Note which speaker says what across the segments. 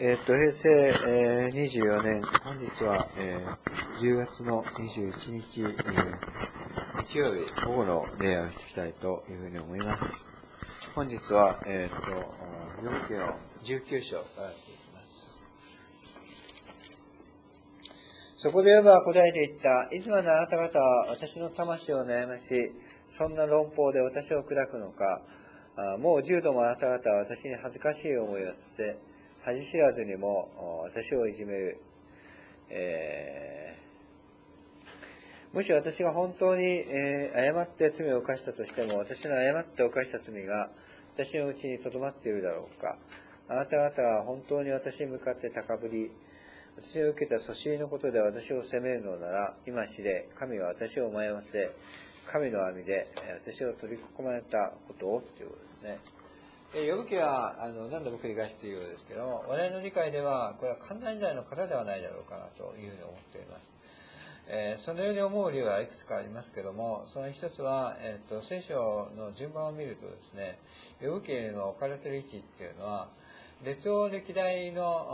Speaker 1: 平成、24年、本日は、10月の21日、日曜日午後の礼拝をしていきたいというふうに思います。本日は、ヨブ記の19章からやっていきます。そこでヨブは答えて言った。いつまであなた方は私の魂を悩まし、そんな論法で私を砕くのか。もう10度もあなた方は私に恥ずかしい思いをさせ、恥知らずにも私をいじめる。もし私が本当に、誤って罪を犯したとしても、私の誤って犯した罪が私のうちに留まっているだろうか。あなた方は本当に私に向かって高ぶり、私を受けた訴訟のことで私を責めるのなら、今知れ、神は私を迷わせ、神の網で私を取り囲まれたことをということですね。ヨブ記は何度も繰り返しているようですけど、我々の理解ではこれは観覧時代の方ではないだろうかなというふうに思っています。そのように思う理由はいくつかありますけども、その一つは、聖書の順番を見るとですね、ヨブ記の置かれている位置っていうのは、列王歴代、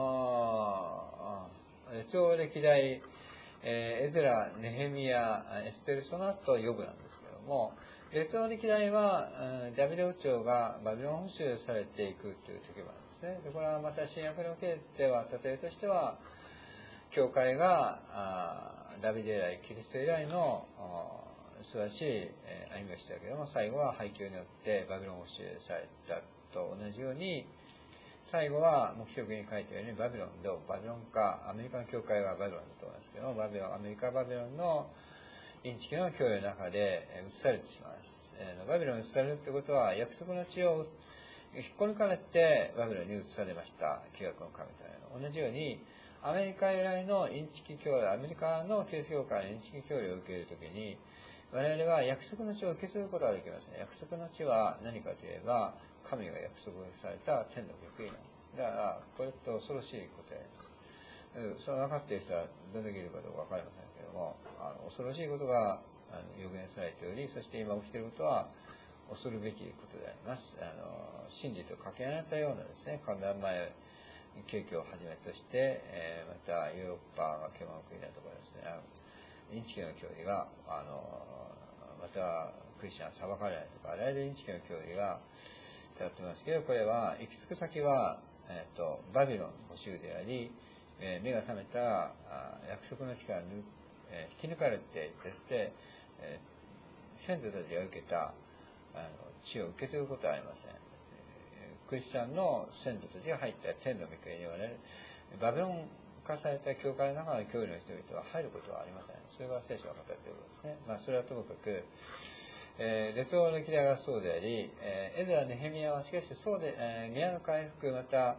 Speaker 1: エズラ、ネヘミヤ、エステル、その後ヨブなんですけども、列王歴代はダビデ王朝がバビロン捕囚されていくという時もあるんですね。でこれはまた新約におけては例えとしては、教会がダビデ以来、キリスト以来の素晴らしい歩みをしたけれども、最後は廃墟によってバビロン捕囚されたと同じように、最後は黙示録に書いたようにバビロンか、アメリカの教会がバビロンだと思いますけども、アメリカバビロンのインチキの教養の中で移されてしまいます。バビロンに移されるということは、約束の地を引っこ抜かれてバビロンに移されました。旧約の神と同じように、アメリカ由来のインチキ教養、アメリカのキリスト教会のインチキ教養を受けるときに、我々は約束の地を受け継ぐことができません。約束の地は何かといえば、神が約束された天の御国なんです。だから、これって恐ろしいことであります。それを分かっている人はどんだけいるかどうか分かりませんけども、恐ろしいことが予言されており、そして今起きていることは恐るべきことであります。真理と掛け合われたようなですね、寒暖前景気をはじめとして、またヨーロッパが巨万国だとかですね、インチキの教義がまたクリスチャン裁かれないとか、あらゆるインチキの教義が伝わってますけど、これは行き着く先は、バビロンの捕囚であり、目が覚めたら約束の地から引き抜かれていして、先祖たちが受けた地を受け継ぐことはありません。クリスチャンの先祖たちが入った天の御国に我々バビロン化された教会の中の教理の人々は入ることはありません。それが聖書が語っていることですね。それはともかく、列王歴代がそうであり、エズラ・ネヘミヤはしかしそうで、宮の回復、また、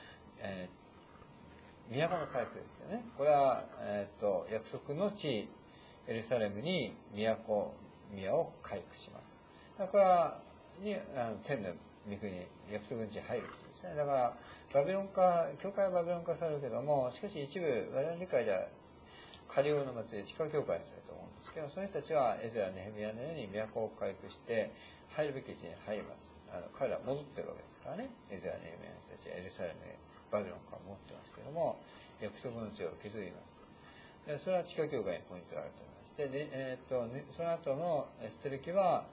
Speaker 1: 都の回復ですけどね。これは、約束の地、エルサレムに宮を回復します。これは天の御国、約束の地に入ることですね。だから、教会はバビロン化されるけども、しかし一部、我々の理解では、カリオの祭り、地下教会にすると思うんですけど、その人たちはエズラ・ネヘミヤのように都を回復して、入るべき地に入ります。彼らは戻ってるわけですからね。エズラ・ネヘミヤの人たちはエルサレムへバビロンから戻ってますけども、約束の地を削ります。でそれは地下教会にポイントがあると思います。で、その後のエステル記は、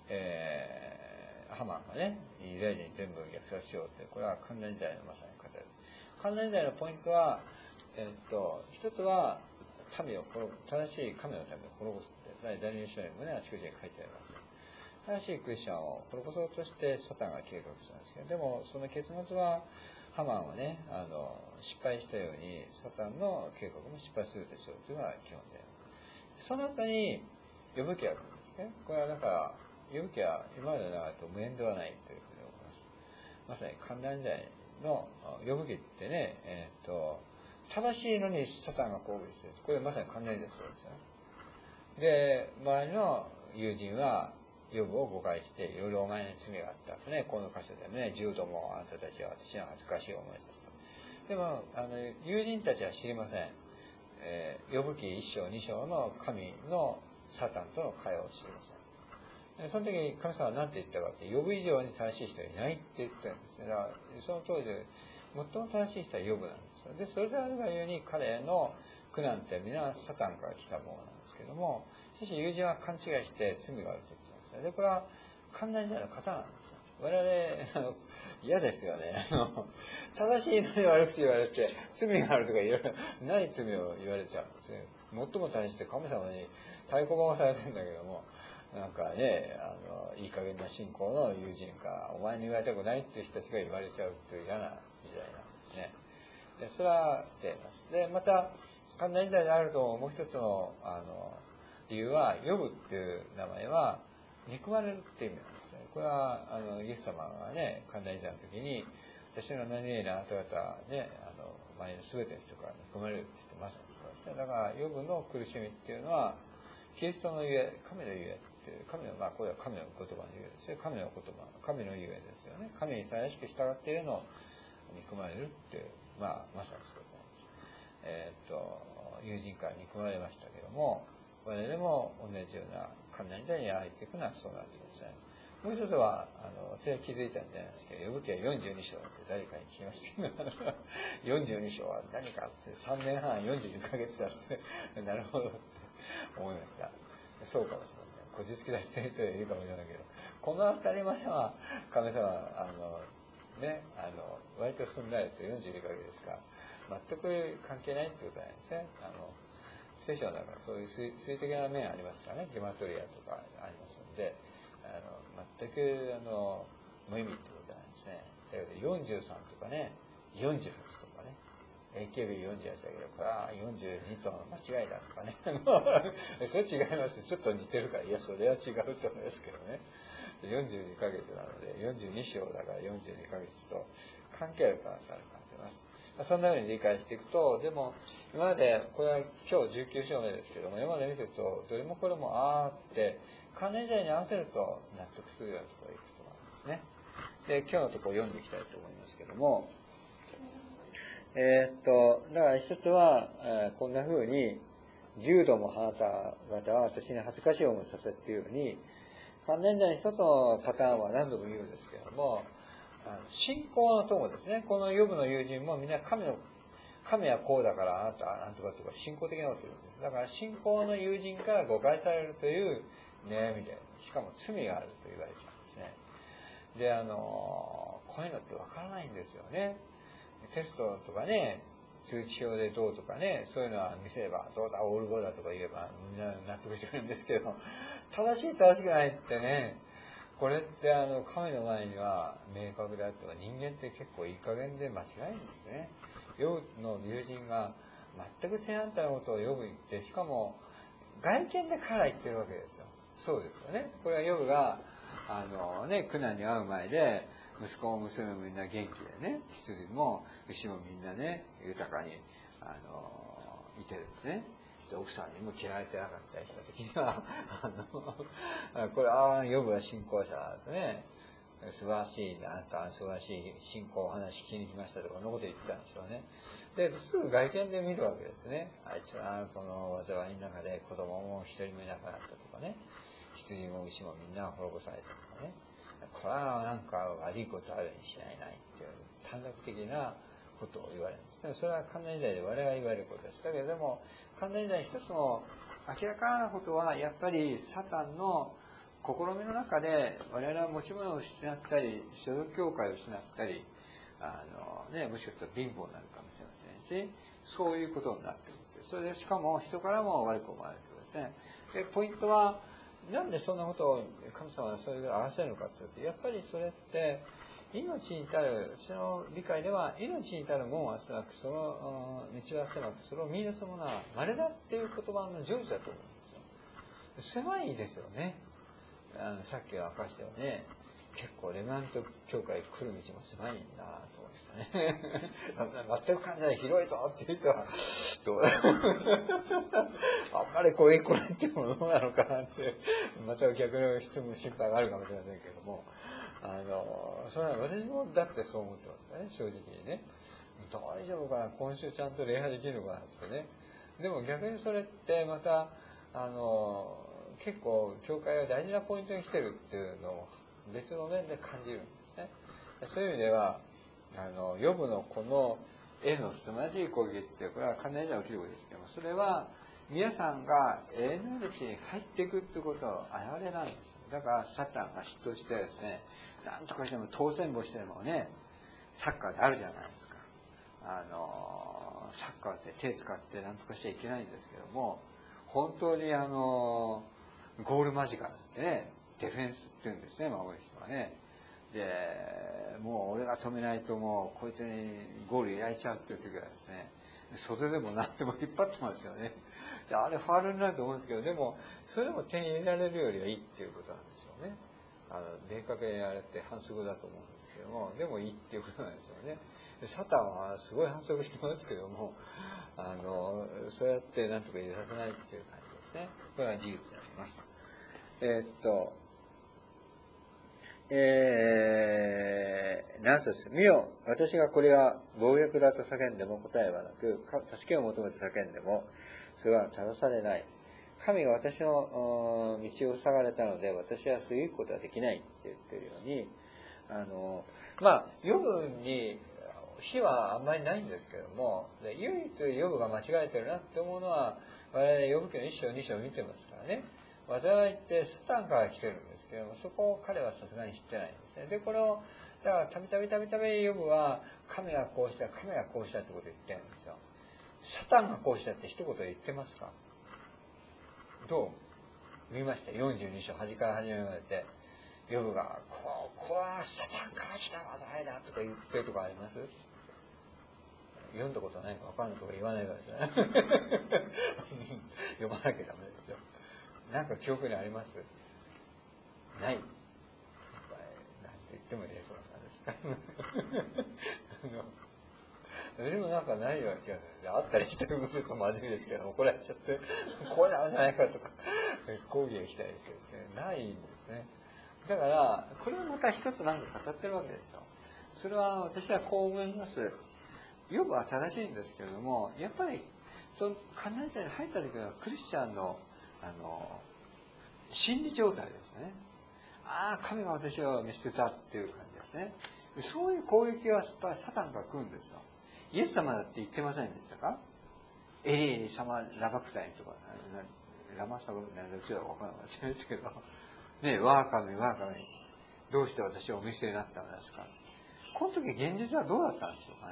Speaker 1: ハマンがね、ユダヤ人に全部虐殺しようって、これは観覧時代のまさに語る。観覧時代のポイントは、一つは、正しい神の民を滅ぼすって、ダニエル書にもね、あちこちに書いてあります。正しいクリスチャンを滅ぼそうとしてサタンが計画したんですけど、でもその結末は、ハマンはね、失敗したように、サタンの計画も失敗するでしょうというのが基本で。その後に、ヨブ記が来るんですね。これはだから、ヨブ記は今までの中と無縁ではないというふうに思います。まさに観覧時代のヨブ記ってね、正しいのにサタンが攻撃する。これまさに観覧時代そうですよね。で、周りの友人は、ヨブを誤解して、いろいろお前に罪があったとね、この箇所でね、10度もあなたたちは私の恥ずかしい思いさせた。でも、友人たちは知りません。ヨブ記1章、2章の神のサタンとの会話を知りません。その時に神様は何て言ったかって、ヨブ以上に正しい人はいないって言ってるんですね。だから、その当時で、 最も正しい人はヨブなんですよ。でそれであるがゆえに彼の苦難って皆サタンから来たものなんですけども、しかし友人は勘違いして罪があると言ってますね。でこれは観覧時代の方なんですよ。我々嫌ですよね。正しいのに悪口言われて罪があるとかいろいろない罪を言われちゃうんですね。最も正しいって神様に太鼓判をされてるんだけども、なんかね、いい加減な信仰の友人かお前に言われたくないっていう人たちが言われちゃうという嫌な時代なんですね。でそれは出ます。でまた観覧時代であるともう一つの理由はヨブっていう名前は憎まれるっていう意味なんですね。これはイエス様がね観覧時代の時に私の何々あなた方ね前の全ての人から憎まれるって言ってまさにそうですね。だからヨブの苦しみっていうのはキリストのゆえ、神のゆえっていう神のこれは神の言葉のゆえですね。神の言葉、神のゆえですよね。神に正しく従っているのを憎まれるっていうまさにそうだと思います。友人から憎まれましたけども、我々も同じような観覧時代に入っていくのはそうなってますね。もう一つは私は気づいたんじゃないですけど、ヨブ記は42章って誰かに聞きましたけど42章は何かって3年半42ヶ月だってなるほどって思いました。そうかもしれません。こじつけだってる人はいるかもしれないけど、この辺りまでは神様割とすんなりと42ヶ月ですか全く関係ないってことなんですね。聖書の中そういう数字的な面ありますからね、ゲマトリアとかありますので全く無意味ってことなんですね。だけど43とかね48とかね AKB48 だけどこれは42との間違いだとかねそれ違います。ちょっと似てるからいやそれは違うと思いますけどね。42ヶ月なので42章だから42ヶ月と関係ある可能性あるかと思います。そんなふうに理解していくと、でも今までこれは今日19章目ですけども、今まで見てるとどれもこれもって関連時代に合わせると納得するようなところがいくつもあるんですね。で今日のところを読んでいきたいと思いますけども、だから一つは、こんなふうに柔道もあなた方は私に恥ずかしい思いさせっていうように関連時代に一つのパターンは何度も言うんですけども、信仰の友ですね。このヨブの友人もみんな神はこうだからあなたなんとかとか信仰的なことを言うんです。だから信仰の友人から誤解されるという悩みで、しかも罪があると言われちゃうんですね。でこういうのってわからないんですよね。テストとかね通知表でどうとかねそういうのは見せればどうだオール5だとか言えばみんな納得してくれるんですけど、正しい正しくないってね、これって神の前には明確であっても人間って結構いい加減で間違えるんですね。ヨブの友人が全く正反対のことをヨブ言って、しかも外見で彼は言ってるわけですよ。そうですよね。これはヨブが苦難に遭う前で息子も娘もみんな元気でね、羊も牛もみんなね豊かにいてですね、奥さんにも嫌われてなかったりした時にはこれヨブは信仰者だとね、素晴らしいあなた素晴らしい信仰お話聞きに来ましたとかのこと言ってたんでしょうね。ですぐ外見で見るわけですね。あいつはこの災いの中で子供も一人もいなくなったとかね、羊も牛もみんな滅ぼされたとかね、これはなんか悪いことあるにしないっていう短絡的なことを言われるんです。でもそれは関連時代で我々が言われることです。だけれども関連時代一つの明らかなことはやっぱりサタンの試みの中で我々は持ち物を失ったり所属教会を失ったりもしかすると貧乏になるかもしれませんし、そういうことになっている。それでしかも人からも悪く思われるということですね。でポイントはなんでそんなことを神様はそれを合わせるのかというと、やっぱりそれって命に至る、その理解では命に至る門は狭くその道は狭くそれを見出すものは稀だっていう言葉の成就だと思うんですよ。狭いですよね。さっき明かしたよね、結構レマント教会来る道も狭いんだなと思いましたね全く感じない広いぞっていう人はどうあんまりこういう来ないってものどうなのかなってまた逆の質問心配があるかもしれませんけども、それは私もだってそう思ってますね、正直にね。大丈夫かな、今週ちゃんと礼拝できるのかなってね。でも逆にそれってまた結構教会が大事なポイントに来てるっていうのを別の面で感じるんですね。そういう意味ではヨブのこの絵の凄まじい攻撃ってこれは必ず起きることですけども、それは皆さんが永遠の命に入っていくってことの表れなんです。だからサタンが嫉妬してですね、なんとかしても当選簿してもね、サッカーであるじゃないですか。サッカーって手使ってなんとかしちゃいけないんですけども、本当にゴール間近なんてね、デフェンスって言うんですね、守る人はね。で、もう俺が止めないともうこいつにゴール焼いちゃうっていう時はですね、袖でも何でも引っ張ってますよね。で、あれファウルになると思うんですけど、でもそれでも手に入れられるよりはいいっていうことなんですよね。明確にあれって反則だと思うんですけども、でもいいっていうことなんですよね。でサタンはすごい反則してますけども、そうやってなんとか入れさせないっていう感じですね。これは事実であります。何節、見よ、私がこれが暴虐だと叫んでも答えはなく、助けを求めて叫んでも、それは正されない。神が私の道を塞がれたので、私は過ぎることはできないって言ってるように、ヨブに非はあんまりないんですけども、唯一ヨブが間違えてるなって思うのは、我々ヨブ記の1章2章見てますからね。災いってサタンから来てるんですけども、そこを彼はさすがに知ってないんですね。で、これを、だからたびたびヨブは、神がこうした、神がこうしたってことを言ってるんですよ。サタンがこうしたって一言言ってますか？どう見ました？ 42 章、端から始めまで、ヨブが、ここはサタンから来た災いだとか言ってるとこあります？読んだことないか分かんないとか言わないからですね。読まなきゃダメですよ。なんか記憶にあります？ない。なんて言っても入れそうさんですか。でもなんかないような気がする。あったりしてることとまずいですけども、これはちょっとこうなのじゃないかとか抗議が来たりしてですね、ないんですね。だからこれはまた一つなんか語ってるわけですよ。それは私はこう思います。ヨブは正しいんですけれども、やっぱりそのカナン人に入った時はクリスチャンの心理状態ですね。ああ、神が私を見捨てたっていう感じですね。そういう攻撃はやっぱりサタンが来るんですよ。イエス様だって言ってませんでしたか？エリエリ様ラバクタイとか、ラマサバどっちだか分からなかったですけど、ね、我が神、どうして私をお見捨てになったのですか？この時現実はどうだったんでしょうかね。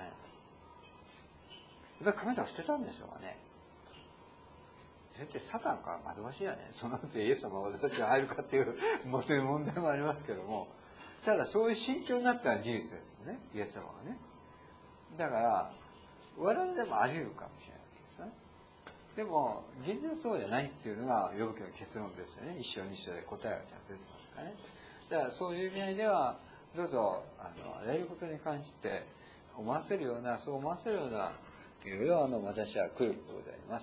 Speaker 1: やっぱり神様捨てたんでしょうかね。絶対サタンか惑わしいやね。その後イエス様が私が入るかっていう問題もありますけども、ただそういう心境になったのは事実ですよね、イエス様がね。だから我々でもあり得るかもしれないですね。でも現実はそうじゃないっていうのがヨブ記の結論ですよね。一章二章で答えがちゃんと出てますからね。だからそういう意味合いではどうぞあらゆることに関してそう思わせるようないろいろ私は来ることであります。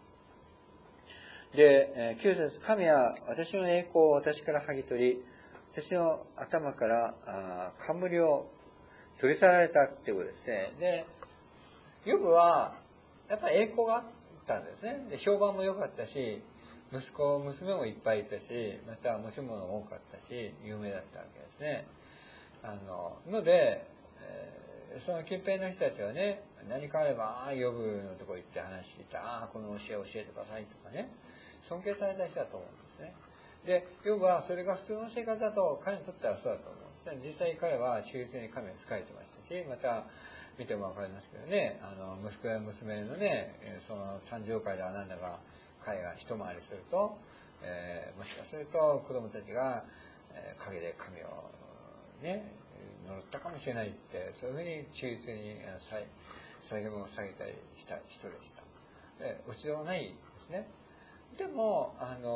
Speaker 1: で、9節、神は私の栄光を私から剥ぎ取り、私の頭から冠を取り去られたっていうことですね。で、ヨブはやっぱり栄光があったんですね。で、評判も良かったし、娘もいっぱいいたし、また持ち物も多かったし、有名だったわけですね。ので、その近辺の人たちはね、何かあれば、ヨブのとこ行って話聞いて、この教えを教えてくださいとかね、尊敬された人だと思うんですね。で、ヨブはそれが普通の生活だと、彼にとってはそうだと思うんですね。実際彼は忠実に神を仕えてましたし、また、見てもわかりますけどね、息子や娘のね、その誕生会だなんだが、彼が一回りすると、もしかすると子供たちが、陰で神をね、呪ったかもしれないって、そういうふうに忠実に捧げ物を下げたりした人でした。うちではないですね。でも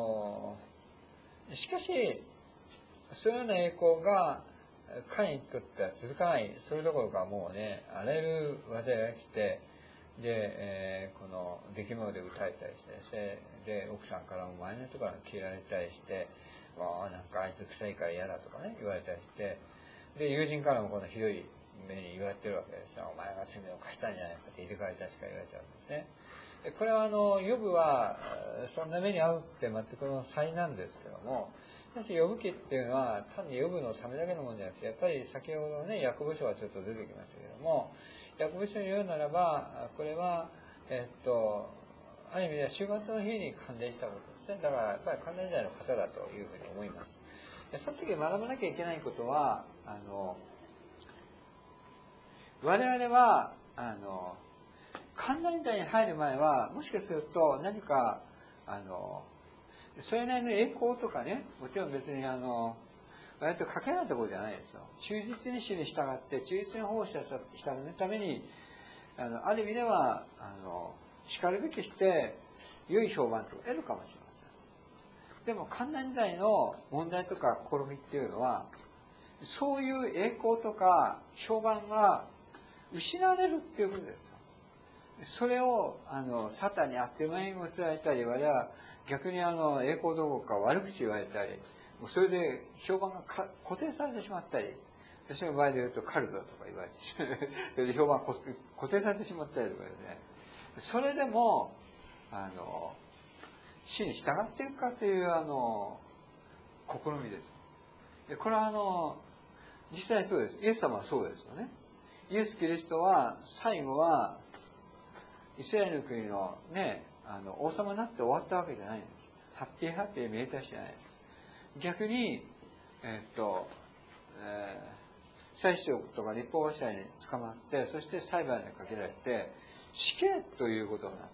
Speaker 1: しかしそのような栄光が彼にとっては続かない。それどころかもうね、あらゆる災いが来て、で、この出来物で撃たれたりしてですね、で奥さんからも前の人から切られたりして、なんかあいつ臭いから嫌だとかね言われたりして、で友人からもこのひどい目に言われてるわけですよ。お前が罪を犯したんじゃないかって入れ替えたしか言われてるわけですね。これはヨブはそんな目に遭うって全くの災なんですけども、 しかし呼ぶ記っていうのは単に呼ぶのためだけのものじゃなくて、やっぱり先ほどね、役部書がちょっと出てきましたけども、役部書に言うならば、これは、ある意味では終末の日に関連したことですね。だからやっぱり関連時代の方だというふうに思います。その時学ばなきゃいけないことは、我々は、関連時代に入る前は、もしかすると何か、それなりの栄光とかね、もちろん別に割とかけられたことじゃないですよ。忠実に主に従って、忠実に奉仕したために、ある意味では、叱るべきして、良い評判とか得るかもしれません。でも、関連時代の問題とか試みっていうのは、そういう栄光とか評判が失われるっていうことですよ。それを、サタンにあっという間に持ちられたり、我々は逆に栄光どころか悪口言われたり、もうそれで評判が固定されてしまったり、私の場合で言うとカルトだとか言われてしまう。評判が固定されてしまったりとかですね。それでも、主に従っていくかという試みです。でこれは実際そうです。イエス様はそうですよね。イエス・キリストは最後はイスラエルの国のね、王様になって終わったわけじゃないんです。ハッピーハッピー見えたしじゃないです。逆に、祭司長とか立法者に捕まって、そして裁判にかけられて、死刑ということになって、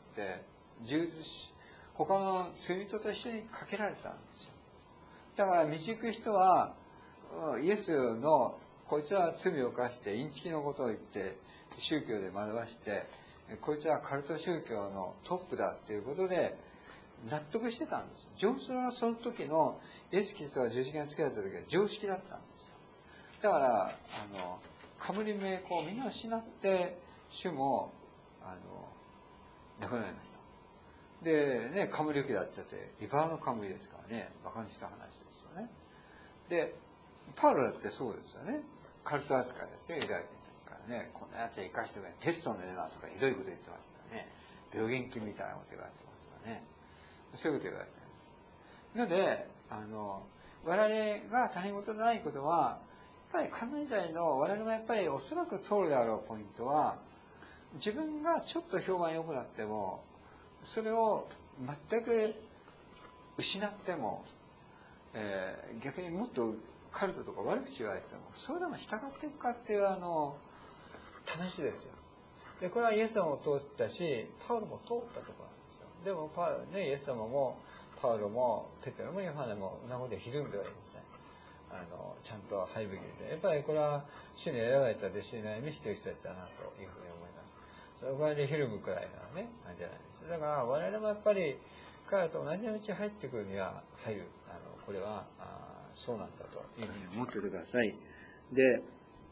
Speaker 1: 他の罪人と一緒にかけられたんですよ。だから道行く人は、イエスの、こいつは罪を犯してインチキのことを言って、宗教で学ばして、こいつはカルト宗教のトップだっていうことで、納得してたんです。それはその時のイエス・キリストが十字架につけられた時は常識だったんですよ。だから、冠名誉をみんな失って、主も、亡くなりました。で、ね、冠受けだって言って、茨の冠ですからね、馬鹿にした話ですよね。で、パウロだってそうですよね。カルト扱いですよ、ユダヤ人ですからね。こんなやつは生かしてくれ。テストのようなとかひどいこと言ってましたよね。病原菌みたいなこと言われてますよね。そういうこと言われてるんです。ので、我々が他人事でないことは、やっぱり関連時代の我々がやっぱりおそらく通るであろうポイントは、自分がちょっと評判良くなっても、それを全く失っても、逆にもっとカルトとか悪口言われても、それでも従っていくかっていう試しですよ。で、これはイエス様も通ったし、パウロも通ったところなんですよ。でもイエス様も、パウロも、ペテロもヨハネも、そんなことでひるんではいません。ちゃんと入るべきです。やっぱりこれは、主に選ばれた弟子に悩みしている人たちだな、というふうに思います。それからひるむくらいなね、じゃないです。だから、我々もやっぱり、彼らと同じ道に入ってくるには、これは、そうなんだというふうに思っておいてください。で、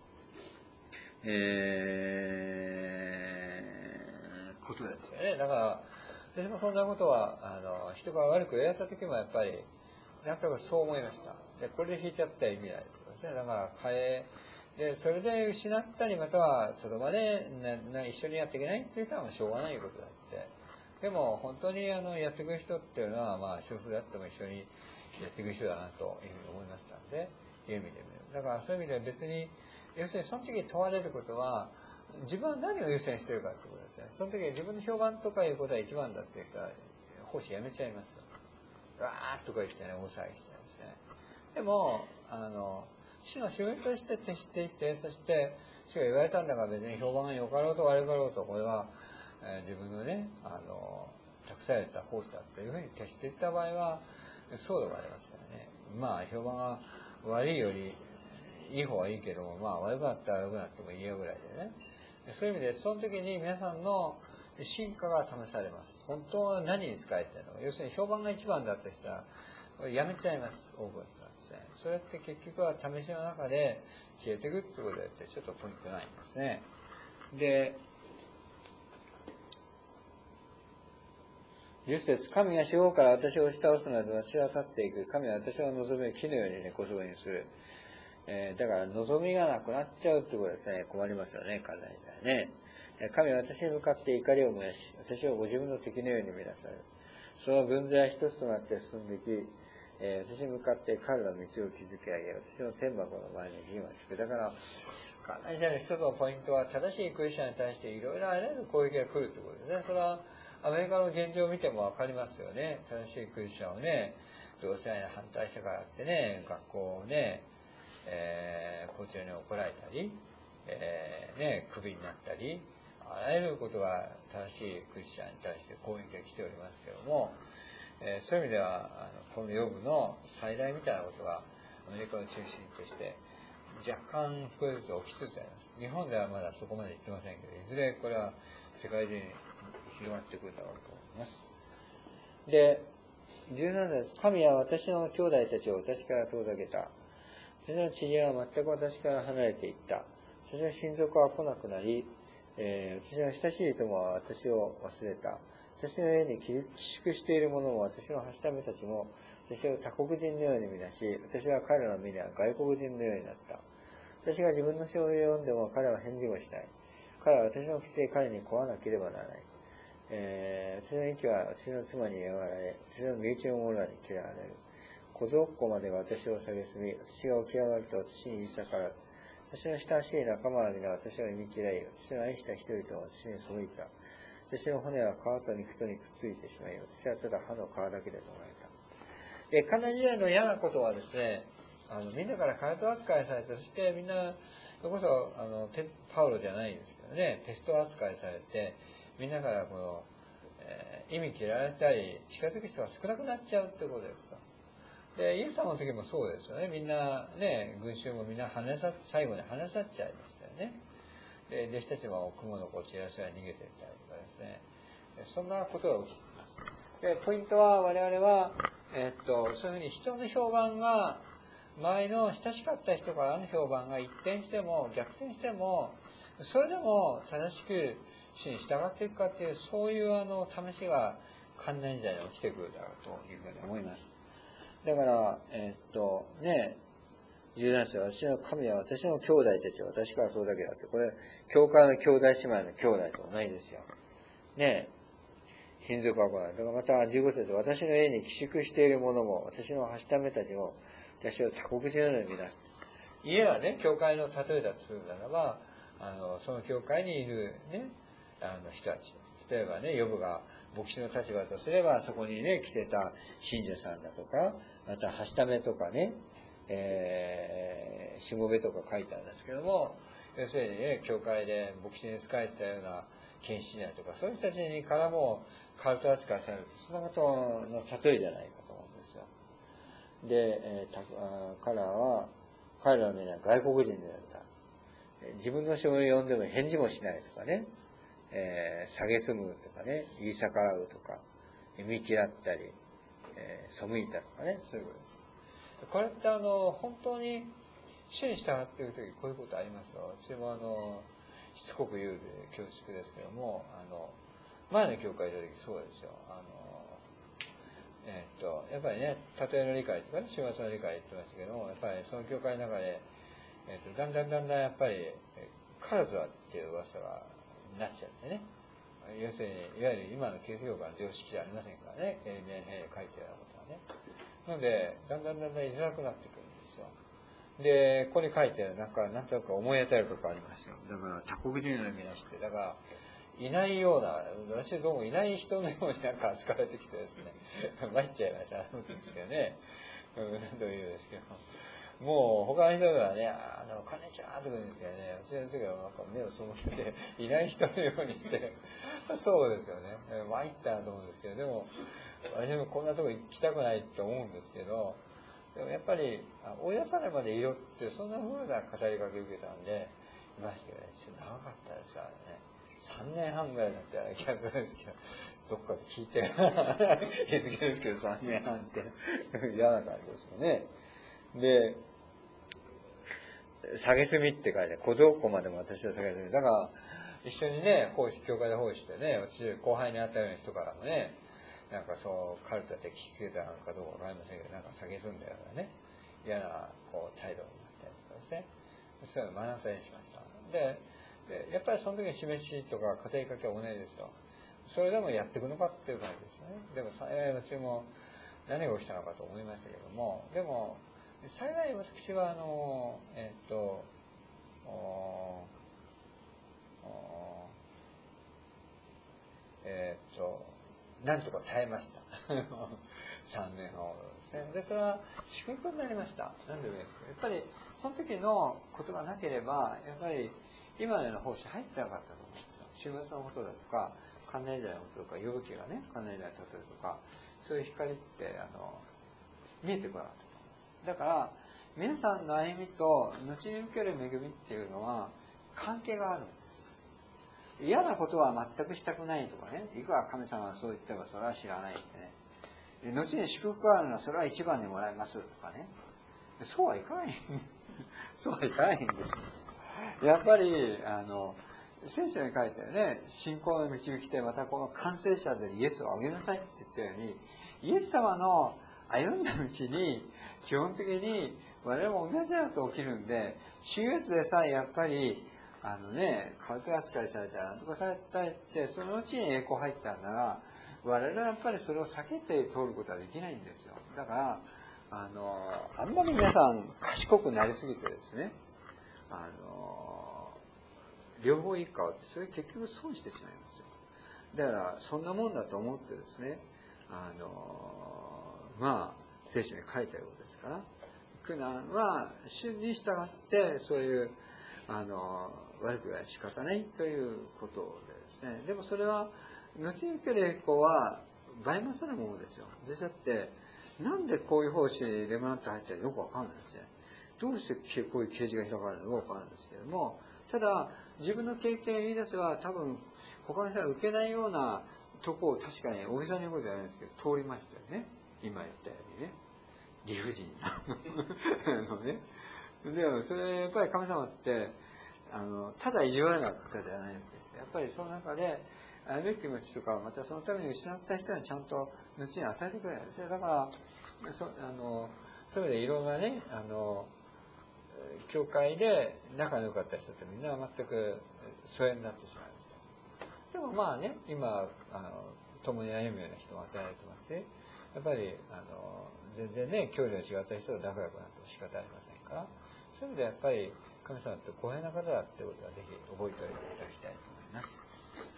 Speaker 1: ことですよね。だから、私もそんなことは、人が悪く言われた時もやっぱり、なんとかそう思いました。で、これで引いちゃったら意味ないってことですね。だから、で、それで失ったり、または、とどまで、一緒にやっていけないっていう人はしょうがないことだって。でも、本当にやっていく人っていうのは、まあ、少数であっても一緒にやっていく人だなというふうに思いましたんで、いう意味で見る。だから、そういう意味では別に、要するにその時に問われることは、自分は何を優先してるかってことですね。その時に自分の評判とかいうことは一番だっていう人は、奉仕やめちゃいますよ。わーっとか言ってね、大騒ぎしてですね。でも、主の仕事として徹していて、そして、主が言われたんだから別に評判が良かろうと悪かろうと、これは、自分のね、託された奉仕だというふうに徹していった場合は、騒動がありますよね。まあ、評判が悪いより、いい方はいいけども、まあ悪くなったら悪くなってもいいよぐらいでね。そういう意味で、その時に皆さんの進化が試されます。本当は何に使えてるのか。要するに評判が一番だとしたら、やめちゃいます。多くの人はですね。それって結局は試しの中で消えていくってことでってちょっとポイントないんですね。で、10節、神が四方から私を押し倒すので私は去っていく。神は私の望みを木のように根こそぎにする。だから望みがなくなっちゃうってことですね。困りますよね、彼らにね。神は私に向かって怒りを燃やし、私をご自分の敵のように見なさる。その軍勢は一つとなって進んでいき、 私に向かって彼らの道を築き上げ、私の天幕の前に陣を敷く。だから、簡単に言う一つのポイントは、正しいクリスチャンに対していろいろあらゆる攻撃が来るということですね。それはアメリカの現状を見てもわかりますよね。正しいクリスチャンをね、同性愛に反対したからってね、学校をね、校長に怒られたり、クビになったり、あらゆることが正しいクリスチャンに対して攻撃が来ておりますけども、そういう意味ではこのヨブの再来みたいなことがアメリカを中心として若干少しずつ起きつつあります。日本ではまだそこまで行ってませんけど、いずれこれは世界中に広がってくるだろうと思います。で、17です。神は私の兄弟たちを私から遠ざけた。私の知人は全く私から離れていった。私の親族は来なくなり、私の親しい友は私を忘れた。私の家に寄宿している者も私のはしためたちも私を他国人のように見なし、私は彼らの目には外国人のようになった。私が自分の書類を読んでも彼は返事もしない。彼は私の口で彼に請わなければならない。私の息は私の妻に嫌がられ、私の身内の者らに嫌われる。小僧っ子までが私を蔑み、私が起き上がると私に言い逆らう。私の親しい仲間は皆私を忌み嫌い、私の愛した人々は私に背いた。私の骨は皮と肉とにくっついてしまい、私はただ歯の皮だけで逃れた。で、カナダ時代の嫌なことはですね、みんなからカルト扱いされて、そしてみんな、それこそパウロじゃないんですけどね、ペスト扱いされて、みんなからこの、意味嫌われたり、近づく人が少なくなっちゃうってことですよ。で、イエス様の時もそうですよね。みんなね、群衆もみんな最後に離さっちゃいましたよね。で、弟子たちも雲のこちらさえ逃げていったりとかですね。そんなことが起きています。で、ポイントは我々は、そういうふうに人の評判が、前の親しかった人からの評判が一転しても、逆転しても、それでも正しく主に従っていくかっていう、そういう試しが観念時代に起きてくるだろうというふうに思います。だから、17章、私の神は私の兄弟たちを私から遠ざけたって、これ、教会の兄弟姉妹の兄弟と同じですよ。ねえ。親族は来ない。だからまた15節、私の家に寄宿している者も、私のはしためたちも、私を他国人のように見なす。家はね、教会の例えだとするならば、その教会にいるね、人たち。例えばね、ヨブが牧師の立場とすれば、そこにね、来てた信者さんだとか、また、はしためとかね、しもべとか書いてあるんですけども、要するにね、教会で牧師に仕えてたような献身者とか、そういう人たちにからもカルト扱いされると、そのことの例えじゃないかと思うんですよ。で、彼らの目には外国人であった。自分の書類を読んでも返事もしないとかね、蔑むとかね、言い逆らうとか、見嫌ったり、背いたとかね、そういうことです。これって本当に主に従っているとき、こういうことありますよ。私もしつこく言うで恐縮ですけども、前の教会いた時そうですよ。やっぱりね、例えの理解とかね、終末の理解言ってましたけども、やっぱりその教会の中で、だんだんやっぱり、カルトだっていう噂がなっちゃってね。要するに、いわゆる今のキリスト教会の常識じゃありませんからね、エレミアの部屋で書いてあることはね。なので、だんだん居づらくなってくるんですよ。で、ここに書いてある、なんとなく思い当たるとこありますよ。だから、他国人の見なして、だから、いないような、私どうもいない人のようになんか扱われてきてですね、参っちゃいました、思ってるんですけどね。なんと言うんですけど。もう他の人がね、こんにちはとか言うんですけどね、私の時はなんか目を背けて、いない人のようにして、そうですよね。参ったなと思うんですけど、でも、私もこんなとこ行きたくないと思うんですけど、でもやっぱり、追い出されるまでいろって、そんな風な語りかけを受けたんで、いましたけどね、ちょっと長かったですからね。3年半ぐらいだったような気がするんですけど、どっかで聞いて、日付ですけど3年半って嫌な感じですよね。で、蔑みって書いて、小僧っ子までも私は蔑み。だから、一緒にね、教会で奉仕してね、私後輩にあったような人からもね、なんかそう、カルトで聞きつけたのかどうかわかりませんけど、なんか蔑んだようなね、嫌な態度になったりとかですね。そういうのを目の当たりにしました。で、やっぱりその時に示しとか家庭かけは同じですよ。それでもやっていくのかっていう感じですよね。でも幸い私も、 何が起きたのかと思いましたけども、でも幸い私はなんとか耐えました3年ほどですね。でそれは祝福になりました。なんでもいいですけど、やっぱりその時のことがなければやっぱり今のような奉仕入ってなかったと思うんですよ。週末のことだとか関連時代のこととか、呼ぶ気がね関連時代に立てるとか、そういう光って見えてこなかったと思います。だから皆さんの歩みと後に受ける恵みっていうのは関係があるんです。嫌なことは全くしたくないとかね、いくら神様がそう言ってもそれは知らないってね、後に祝福があるのはそれは一番にもらえますとかね、そうはいかないそうはいかないんですよ。やっぱり聖書に書いてあるね、信仰の導きでまたこの完成者でイエスをあげなさいって言ったように、イエス様の歩んだ道に基本的に我々も同じようなこと起きるんで、主イエスでさえやっぱりカルテ扱いされたらなんとかされたって、そのうちに栄光入ったんなら、我々はやっぱりそれを避けて通ることはできないんですよ。だからあんまり皆さん賢くなりすぎてですね、両方いいかって、それ結局損してしまいますよ。だからそんなもんだと思ってですね、聖書に書いてあることですから、苦難は主に従ってそういう悪くは仕方ないということでですね。でもそれは後に受ける栄光は倍増するものですよ。私だってなんでこういう奉仕にレモナット入ったらよくわかんないですね。どうしてこういう啓示が開かれるのかわかんないんですけれども、ただ自分の経験を言い出せば多分他の人は受けないようなとこを確かに大げさに言うことじゃないですけど通りましたよね。今言ったようにね、理不尽でもそれやっぱり神様ってただ意地悪な方ではないわけですよ。やっぱりその中で歩む気持ちとか、またそのために失った人にちゃんと後に与えてくれるんですね。だからそういう意味でいろんなね教会で仲の良かった人ってみんな全く疎遠になってしまいました。でも今共に歩むような人も与えられてますし、やっぱり全然ね距離の違った人が仲良くなっても仕方ありませんから、そういう意味でやっぱり神様って公平な方だってことはぜひ覚えておいていただきたいと思います。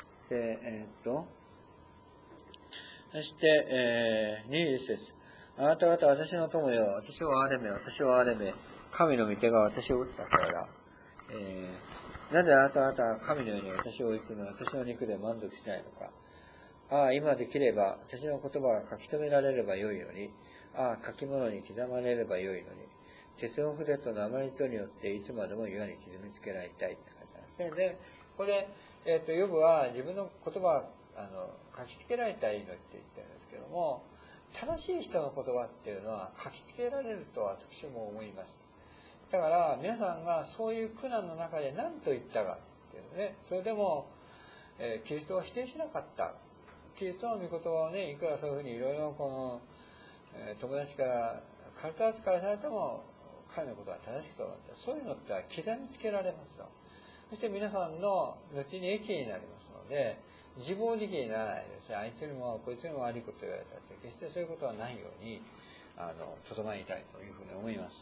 Speaker 1: そして、21節、あなた方は私の友よ、私を憐れめ、私を憐れめ、神の御手が私を打ったからだ。なぜあなた方は神のように私を追い詰め、私の肉で満足しないのか。ああ、今できれば私の言葉が書き留められればよいのに、ああ、書き物に刻まれればよいのに、鉄の筆と鉛糸によっていつまでも岩に刻みつけられたいって書いてあるんですね。で、ここで、ヨブは自分の言葉書きつけられたらいいのって言ってるんですけども、正しい人の言葉っていうのは書きつけられると私も思います。だから皆さんがそういう苦難の中で何と言ったかっていうね、それでも、キリストを否定しなかった。キリストの御言葉をね、いくらそういうふうにいろいろ友達からカルト扱いされても彼のことは正しくと思った。そういうのって刻みつけられますよ。そして皆さんの後に益になりますので、自暴自棄にならないですね。あいつにもこいつにも悪いこと言われたって決してそういうことはないように整えたいというふうに思います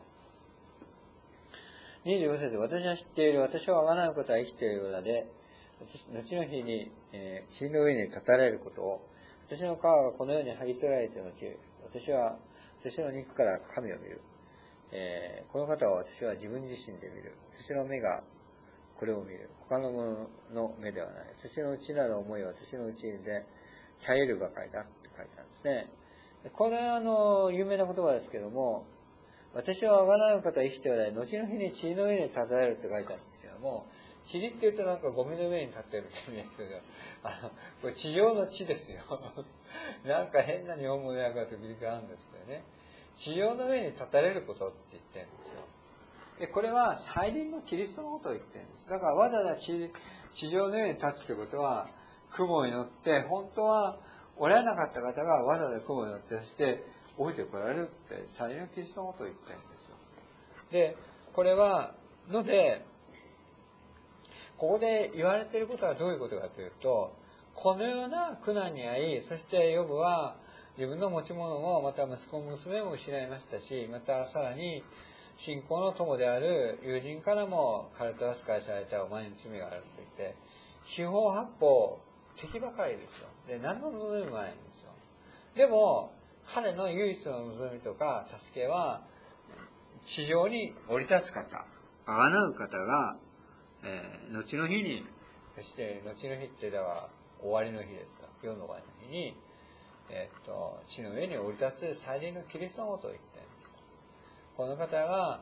Speaker 1: 。25節、私は知っている、私は贖うことは生きているようだで、後の日に、地の上に立たれることを、私の皮がこのように剥ぎ取られての後、私は私の肉から神を見る。この方は私は自分自身で見る。私の目がこれを見る。他の者の目ではない。私の内なる思いは私の内で耐えるばかりだって書いてあるんですね。これは有名な言葉ですけども、私は贖う方は生きておられ、後の日に塵の上に立たれるって書いてあるんですけども、塵って言うとなんかゴミの上に立ってるみたいですけど、これ地上の地ですよ。なんか変な日本語で訳が時々あるんですけどね。地上の上に立たれることって言ってるんですよ。で、これは再臨のキリストのことを言ってるんです。だからわざわざ地上の上に立つということは、雲に乗って、本当はおられなかった方がわざわざ雲に乗って、そして降りてこられるって再臨のキリストのことを言ってるんですよ。で、これはので、ここで言われていることはどういうことかというと、このような苦難に遭い、そしてヨブは自分の持ち物も、また息子娘も失いましたし、またさらに信仰の友である友人からもカルト扱いされたお前に罪があると言って、四方八方敵ばかりですよ。で、何の望みもないんですよ。でも、彼の唯一の望みとか助けは、地上に降り立つ方、贖う方が、後の日に、そして後の日ってだから終わりの日ですよ。世の終わりの日に、地の上に降り立つ再臨のキリストのことを言ってるんですよ。この方が、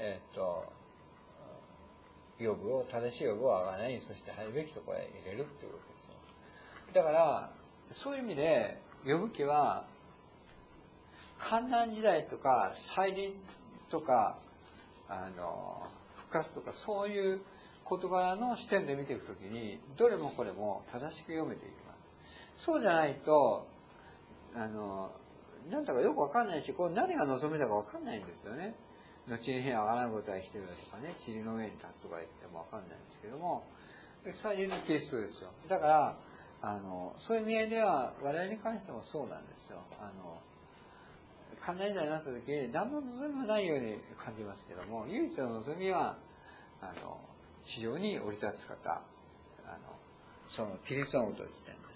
Speaker 1: 正しい呼ぶをあがない、そして入るべきところへ入れるっていうことですよ。だから、そういう意味で、呼ぶ記は、患難時代とか、再臨とか、復活とか、そういう事柄の視点で見ていくときに、どれもこれも正しく読めていきます。そうじゃないと、なんだかよくわかんないし、これ何が望みだかわかんないんですよね。後にあがなうことは生きてるとかね、塵の上に立つとか言ってもわかんないんですけども、再臨のキリストですよ。だから、そういう意味合いでは、我々に関してもそうなんですよ。寛大時代になった時、何の望みもないように感じますけども、唯一の望みは、地上に降り立つ方、そのキリストのことを言ってるんです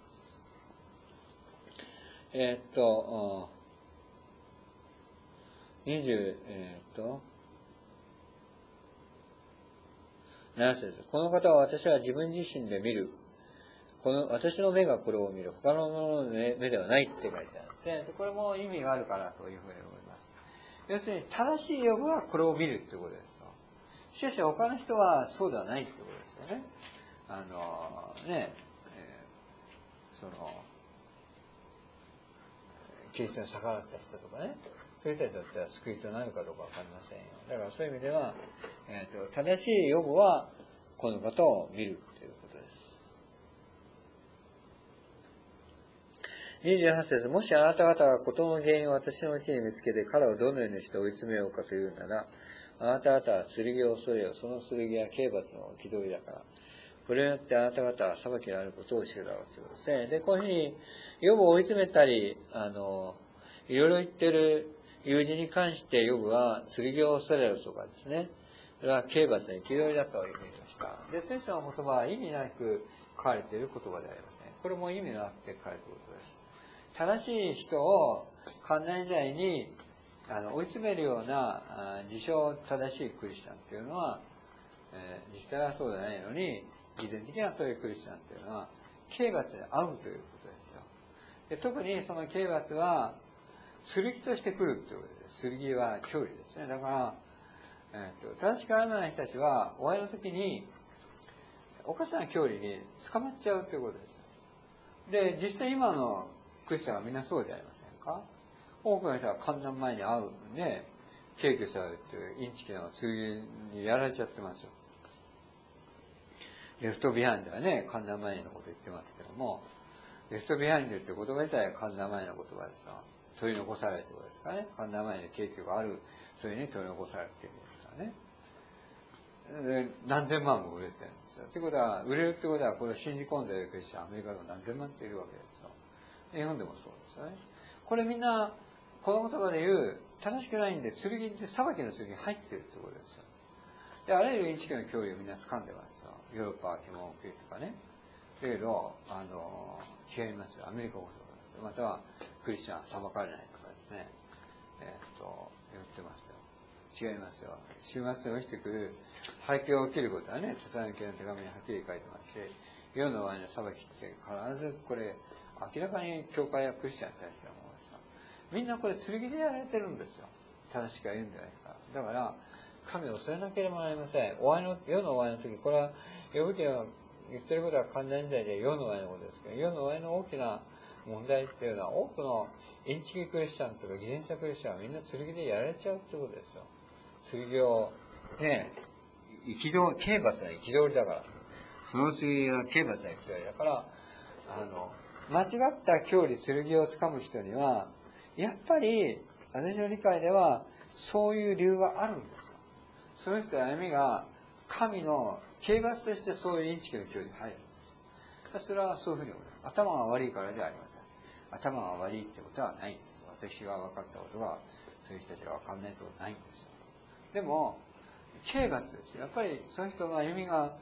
Speaker 1: 。7節。この方は私は自分自身で見る。私の目がこれを見る。他の者の目ではないって書いてあるんですね。これも意味があるかなというふうに思います。要するに、正しい呼ぶはこれを見るってことですよ。しかし他の人はそうではないってことですよね。キリストに逆らった人とかね、そういう人にとっては救いとなるかどうかわかりませんよ。だからそういう意味では、正しい呼ぶはこの方を見るということです。28節。もしあなた方が事の原因を私のうちに見つけて彼をどのようにして追い詰めようかというなら、あなた方は剣を恐れよ。その剣は刑罰の憤りだから。これによってあなた方は裁きのあることを知るだろうということですね。で、こういうふうに、ヨブを追い詰めたり、いろいろ言ってる友人に関してヨブは剣を恐れるとかですね。それは刑罰の憤りだというふうに言いました。で、聖書の言葉は意味なく書かれている言葉でありません。これも意味のあって書かれていることです。正しい人を患難時代に追い詰めるような自称正しいクリスチャンというのは、実際はそうではないのに、偽善的なそういうクリスチャンというのは、刑罰で遭うということですよ。で、特にその刑罰は、剣として来るということです。剣は教理ですね。だから、正しくあらない人たちは、終わりの時に、おかしな教理に捕まっちゃうということですよ。で、実際今のクリスチャンはみんなそうじゃありませんか？多くの人は観覧前に会うんで、敬虚しちゃうっていうインチキな剣にやられちゃってますよ。レフトビハインドはね、観覧前のこと言ってますけども、レフトビハインドって言葉自体は観覧前の言葉ですよ。取り残されるってことですからね。観覧前に敬虚がある、そういうふうに取り残されてるんですからね。で何千万も売れてるんですよ。ってことは、売れるってことは、これを信じ込んでいるクリスチャン、アメリカでも何千万っているわけですよ。日本でもそうですよね。これみんな、この言葉で言う、正しくないんで、剣って裁きの剣に入ってるってことですよ。で、あらゆるインチキの教理をみんな掴んでますよ。ヨーロッパは獣を食いとかね。だけど、違いますよ。アメリカもそうですよ。または、クリスチャンは裁かれないとかですね。言ってますよ。違いますよ。終末に落ちてくる背景を起きることはね、テサロニケの手紙にはっきり書いてますし、世の終わりの裁きって必ずこれ、明らかに教会やクリスチャンに対してのものですよ。みんなこれ剣でやられてるんですよ。正しくは言うんじゃないか。だから、神を恐れなければなりません。世の終わりの時、これは、呼ぶ記の言ってることは簡単時代で世の終わりのことですけど、世の終わりの大きな問題っていうのは、多くのインチキクリスチャンとか偽善者クリスチャンはみんな剣でやられちゃうってことですよ。剣を、ね、刑罰の憤りだから。その剣は刑罰の憤りだから、間違った教理、剣を掴む人には、やっぱり、私の理解では、そういう理由があるんですよ。その人の歩みが、神の刑罰としてそういうインチキの教理に入るんですよ。それはそういうふうに思う。頭が悪いからじゃありません。 頭が悪いってことはないんです。私が分かったことがそういう人たちが分かんないってことはないんですよ。でも刑罰ですよ。やっぱりその人の歩みが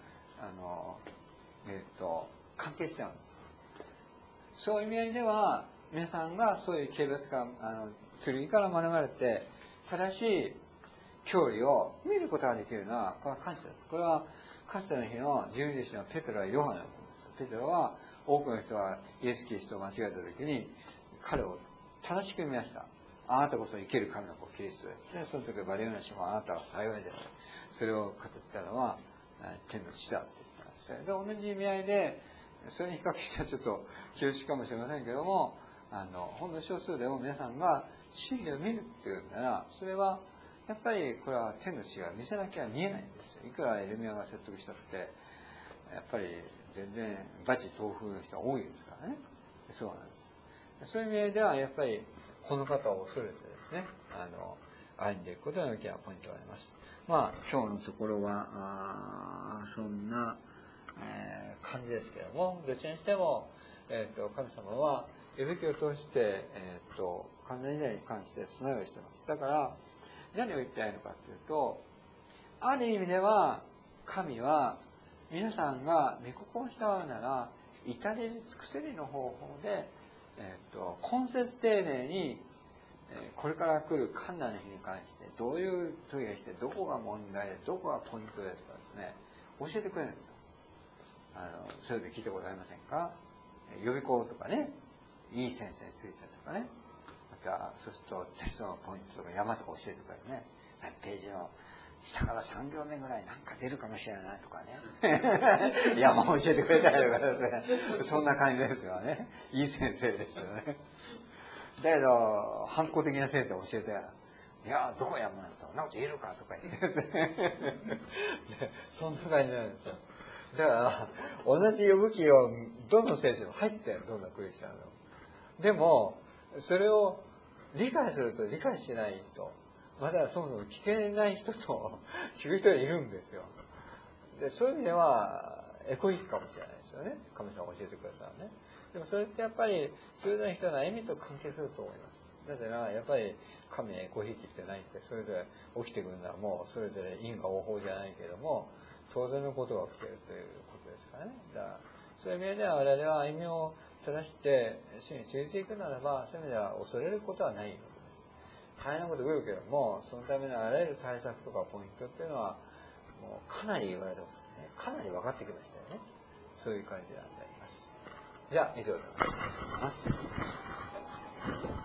Speaker 1: 関係しちゃうんです。そういう意味合いでは皆さんがそういう刑罰から剣から免れて正しい教理を見ることができるのはこれは感謝です。これはかつての日の十二弟子のペテロやヨハネのことです。ペテロは多くの人がイエス・キリストを間違えた時に彼を正しく見ました。あなたこそ生ける神の子キリストです。でその時バレウナ氏もあなたは幸いです。それを語ったのは天の父だって言ったんですね。で同じ意味合いでそれに比較してはちょっと気しかもしれませんけどもほんの少数でも皆さんが真理を見るっていうんならそれはやっぱりこれは天の父が見せなきゃ見えないんですよ。いくらエレミヤが説得したってやっぱり全然バチ豆腐の人は多いですからね。そうなんです。そういう意味合いではやっぱりこの方を恐れてですね歩んでいくことに大きなポイントがあります。まあ今日のところはそんな、感じですけれども、どちらにしても、神様は呼び記を通して、完全時代に関して備えをしています。だから何を言ってないのかというと、ある意味では神は皆さんが御心を従うなら至れり尽くせりの方法で、根節丁寧にこれから来る困難の日に関してどういう時がしてどこが問題でどこがポイントでとかですね教えてくれるんですよ。それで聞いたことありませんか？予備校とかね、いい先生についたとかね、またそうするとテストのポイントとか山とか教えてくれるね。ページの下から3行目ぐらいなんか出るかもしれないとかね山を教えてくれたりとかですねそんな感じですよね。いい先生ですよね。だけど反抗的な生徒を教えて「いやどこ山なんてそんなこと言えるか」とか言ってですねでそんな感じなんですよ。だから同じ呼ぶ記をどの聖書にも入ってる、どんなクリスチャンでも。でもそれを理解すると理解しない人、まだそもそも聞けない人と聞く人がいるんですよ。でそういう意味ではエコひきかもしれないですよね。神様が教えてくださるね。でもそれってやっぱりそれぞれの人の歩みと関係すると思います。なぜならやっぱり神はエコひきってないってそれぞれ起きてくるのはもうそれぞれ因果応報じゃないけども当然のことが起きているということですからね。だからそういう意味では我々は歩みを正して主に忠実にいくならばそういう意味では恐れることはないわけです。大変なこと来るけどもそのためのあらゆる対策とかポイントっていうのはもうかなり言われてますね。かなり分かってきましたよね。そういう感じなんであります。じゃあ以上でお願いします。